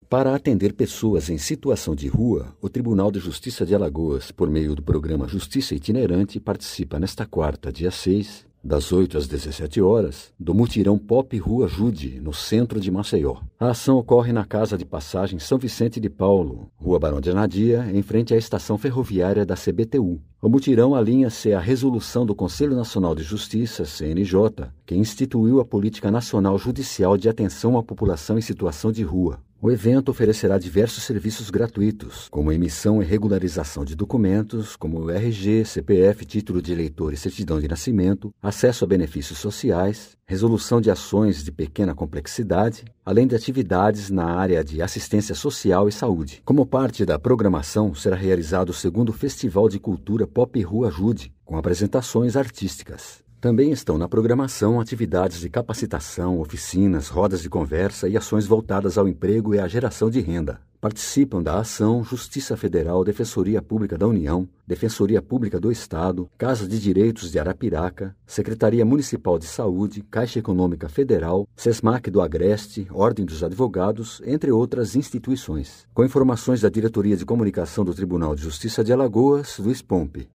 Para atender pessoas em situação de rua, o Tribunal de Justiça de Alagoas, por meio do programa Justiça Itinerante, participa nesta quarta, dia 6, das 8 às 17 horas, do mutirão Pop Rua Ajude, no centro de Maceió. A ação ocorre na Casa de Passagem São Vicente de Paulo, Rua Barão de Anadia, em frente à estação ferroviária da CBTU. O mutirão alinha-se à resolução do Conselho Nacional de Justiça, CNJ, que instituiu a Política Nacional Judicial de Atenção à População em Situação de Rua. O evento oferecerá diversos serviços gratuitos, como emissão e regularização de documentos, como RG, CPF, título de eleitor e certidão de nascimento, acesso a benefícios sociais, resolução de ações de pequena complexidade, além de atividades na área de assistência social e saúde. Como parte da programação, será realizado o segundo Festival de Cultura Pop Rua Ajude, com apresentações artísticas. Também estão na programação atividades de capacitação, oficinas, rodas de conversa e ações voltadas ao emprego e à geração de renda. Participam da ação Justiça Federal, Defensoria Pública da União, Defensoria Pública do Estado, Casa de Direitos de Arapiraca, Secretaria Municipal de Saúde, Caixa Econômica Federal, SESMAC do Agreste, Ordem dos Advogados, entre outras instituições. Com informações da Diretoria de Comunicação do Tribunal de Justiça de Alagoas, Luiz Pompe.